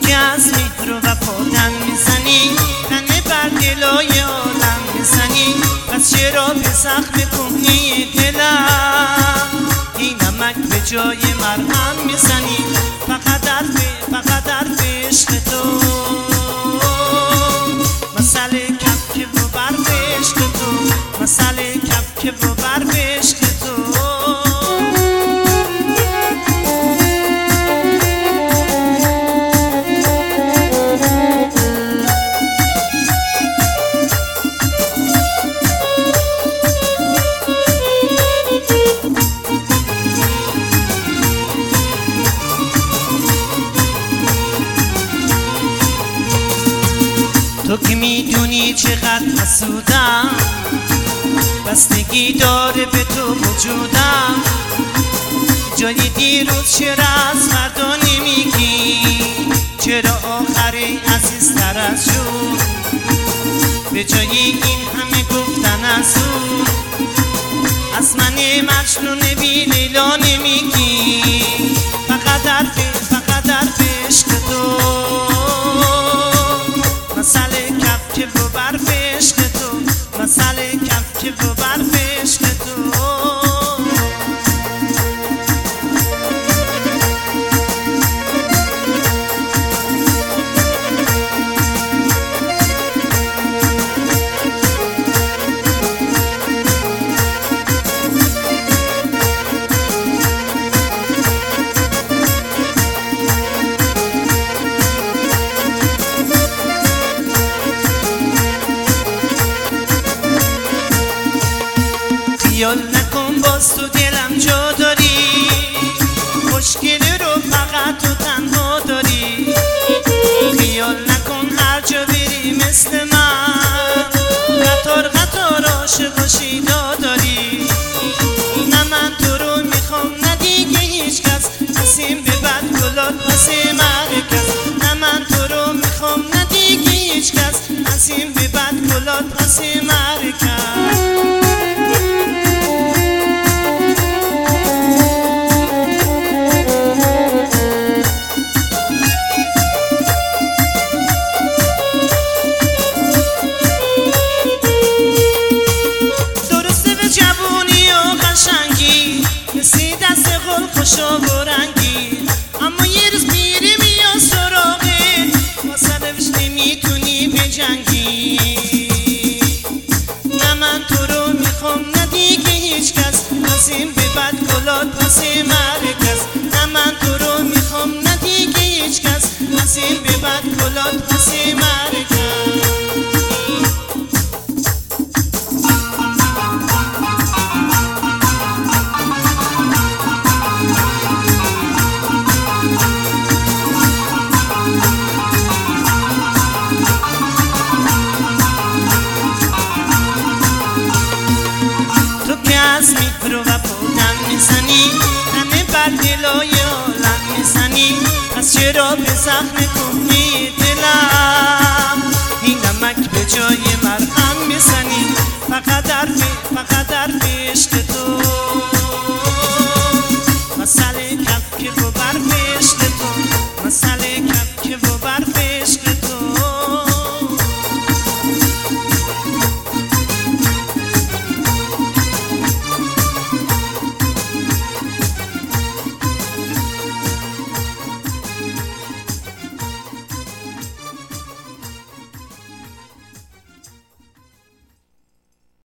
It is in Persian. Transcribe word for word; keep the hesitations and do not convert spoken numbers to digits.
که از مهر و وفا دم میزنی، تنه بر دلای عالم میزنی، پس چرا به زخم کهنه دلم این نمک به جای مرهم میزنی؟ فقط حرف فقط حرف عشق تو، مسئله کفک و برف عشق تو، مسئله کفک و برف عشق تو. تو که میدونی چقدر حسودم، بستگی داره به تو وجودم، جای دیروز چرا از فردا نمیگی؟ چرا آخری عزیزتر از شد؟ به جای این همه گفتن از اون، از من مجنون بی لیلا نمیگی؟ فقط حرف فقط حرف عشق تو، مسئله کفک و برف عشق تو، مسئله کفک و برف عشق تو. خیال نکن باز تو دلم جا داری، مشکلی رو فقط تو تنها داری. خیال نکن هر جا بری مثل من، قطار قطار عاشق و شیدا داری. نه من تو رو میخوام نه دیگه هیچ کس، از این به بعد گلات واسه مرکز. نه من تو رو میخوام نه دیگه هیچ کس، از این به بعد گلات واسه مرکز. خوشا و رنگی، اما یه روز میری میاد سراغه، واسه روش نمیتونی بجنگی. نه من تو رو میخوام نه دیگه هیچ کس، از این به بعد گلات واسه مرکز. نه من تو رو میخوام نه دیگه هیچ کس، از این به بعد گلات واسه مرکز. از مهر و وفا دم میزنی، تنه بر دلای عالم میزنی، پس چرا به زخم کهنه دلم این نمک به جای مرهم میزنی؟ فقط حرف فقط حرف عشق